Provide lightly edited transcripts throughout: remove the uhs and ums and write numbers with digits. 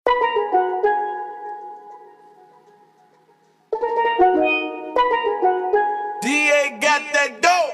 DA got that dope.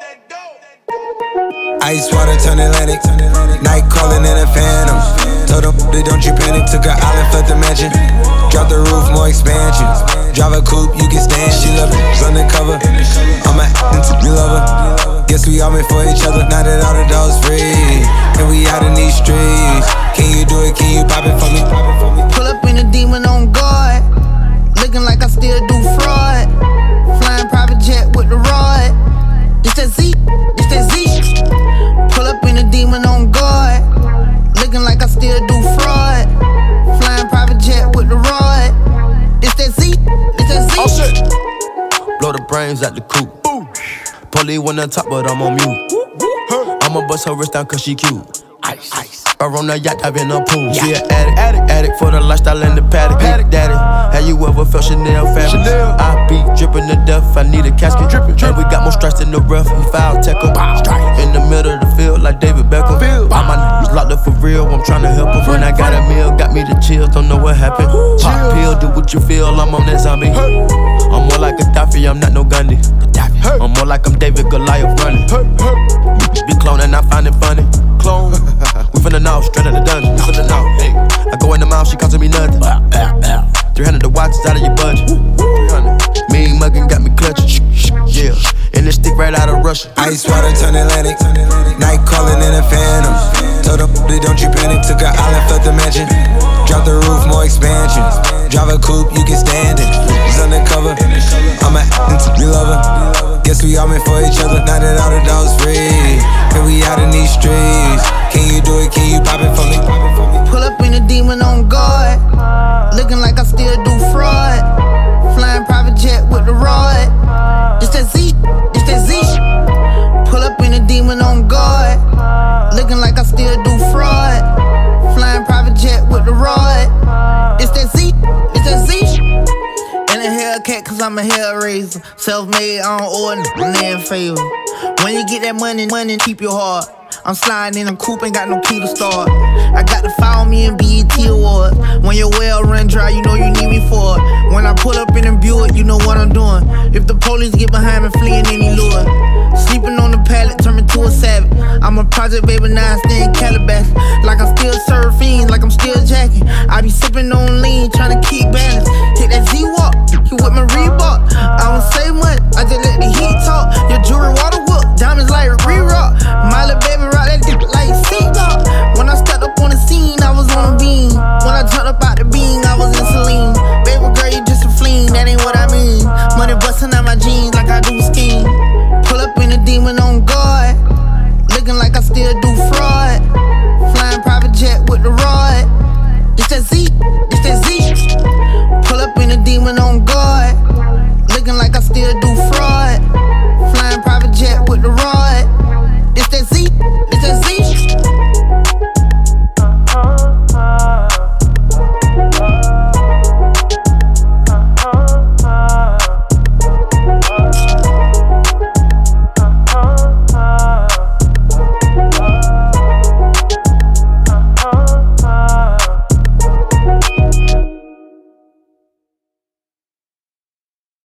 Ice water turn Atlantic. Night calling in a phantom. Told them don't you panic. Took her island, fled the mansion. Drop the roof, more expansion. Drive a coupe, you can stand. She love it, undercover. I'm a you love her. Guess we all meant for each other. Now that all the dogs free and we out in these streets. Can you do it? Can you pop it for me? Pull up in a demon on guard. Looking like I still do fraud. Flying private jet with the rod. It's that Z, it's that Z. Pull up in a demon on guard. Looking like I still do fraud. Flying private jet with the rod. It's that Z, it's that Z. Oh shit. Blow the brains out the coop. Polly one on top, but I'm on mute. I'ma bust her wrist down cause she cute. Ice. Her on the yacht, I've in a pool. She an addict for the lifestyle and the paddock. Big daddy, have you ever felt Chanel fabric? I be dripping to death, I need a casket. And we got more strikes in the rough, we foul tech em. In the middle of the field like David Beckham. All my niggas locked up for real, I'm tryna help em. When I got a meal, got me the chills, don't know what happened. Pop pill, do what you feel, I'm on that zombie. I'm more like Gaddafi, I'm not no Gundy. I'm more like I'm David Goliath running. Be cloning, I find it funny. Clone, we finna know, straight out the dungeon. We finna know, hey. I go in the mouth, she costing me nothing. 300 the watch is out of your budget. 300. Mean muggin' got me clutching. Yeah, and this stick right out of Russia. Ice water turn Atlantic. Night calling in a phantom. Told them don't you panic. Took her island, fled the mansion. Drop the roof, more expansion. Drive a coupe, you can stand it. It's undercover. I'm a you love her. Guess we all meant for each other. Now that all the dogs free and we out in these streets. Can you do it? Can you pop it for me? Pull up in a demon on guard. Looking like I still do fraud. Flying private jet with the rod. It's that Z, it's that Z. Pull up in a demon on guard. Looking like I still do fraud. Flying private jet with the rod. It's that Z, it's that Z. And a Hellcat cause I'm a hellraiser. Self-made, I don't order, man favor. When you get that money, keep your heart. I'm sliding in a coupe, ain't got no key to start. I got to follow me in BET Awards. When your well run dry, you know you need me for it. When I pull up in a Buick, you know what I'm doing. If the police get behind me, fleeing any lure. Sleeping on the pallet, turn me to a savage. I'm a project baby, now I stay in Calabash. Like I'm still surfing, like I'm still jacking. I be sipping on lean, trying to keep back.